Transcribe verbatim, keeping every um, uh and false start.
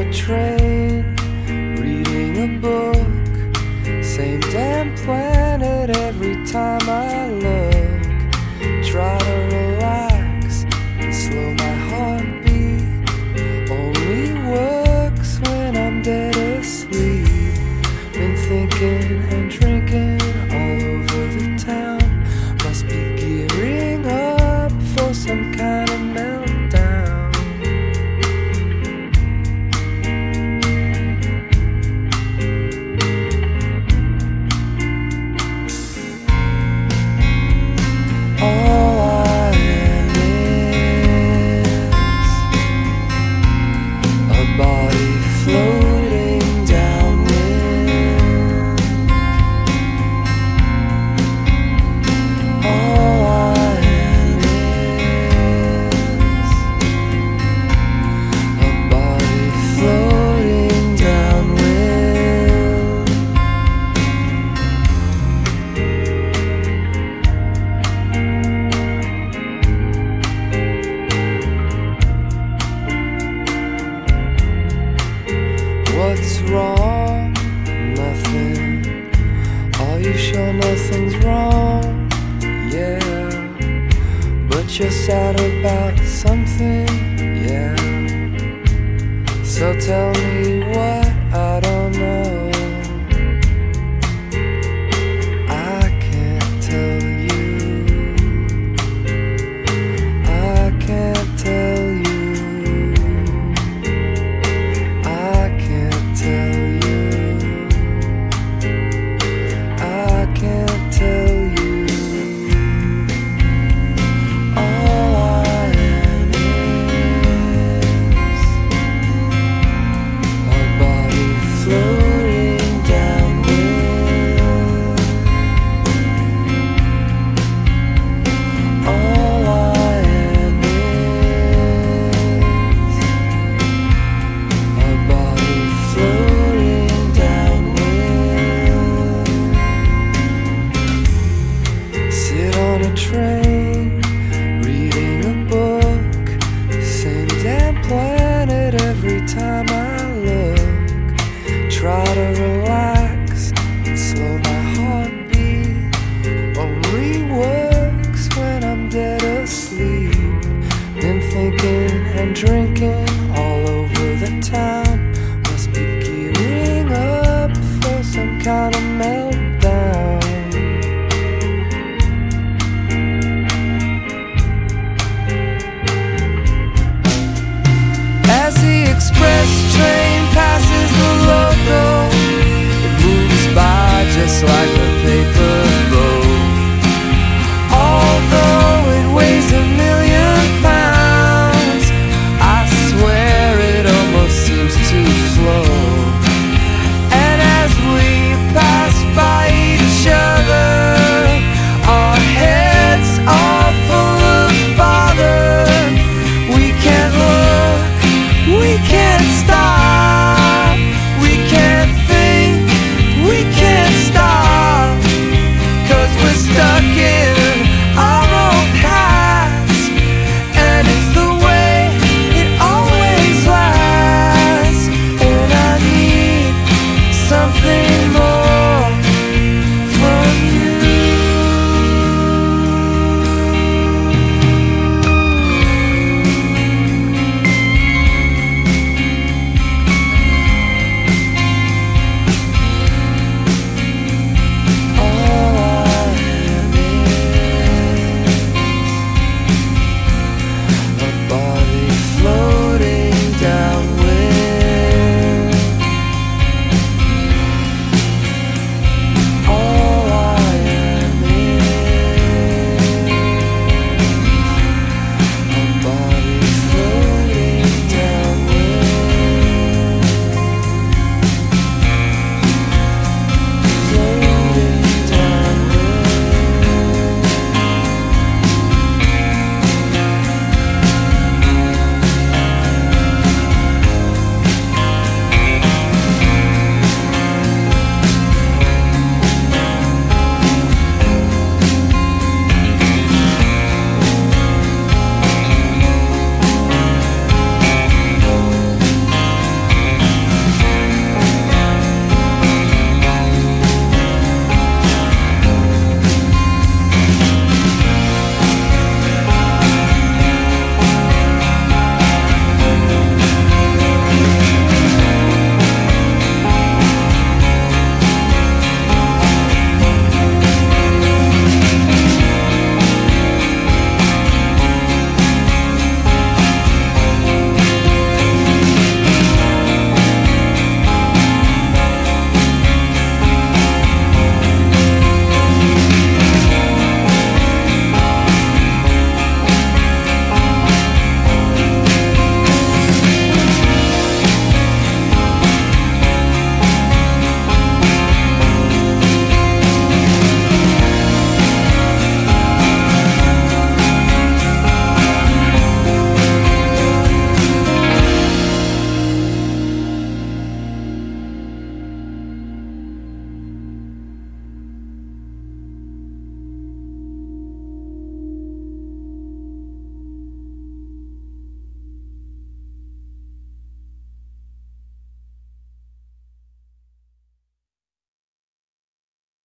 a train, reading a book, same damn planet every time I look. Try to relax and slow my heartbeat, only works when I'm dead asleep. Been thinking and drinking all over the town, must be gearing up for some kind of meltdown. All I am is a body floating downwind. All I am is a body floating downwind. What's wrong? Nothing. Are you sure nothing's wrong? Yeah. But you're sad about something, yeah. So tell me what I don't know. I can't tell you. I can't tell you. I can't tell you. I can't tell you. All I am is a body floating downwind. All I am is a body floating downwind. Sit on a train, reading a book, same damn planet every time I look. Try to relax and slow my heartbeat, only works when I'm dead asleep. Been thinking and drinking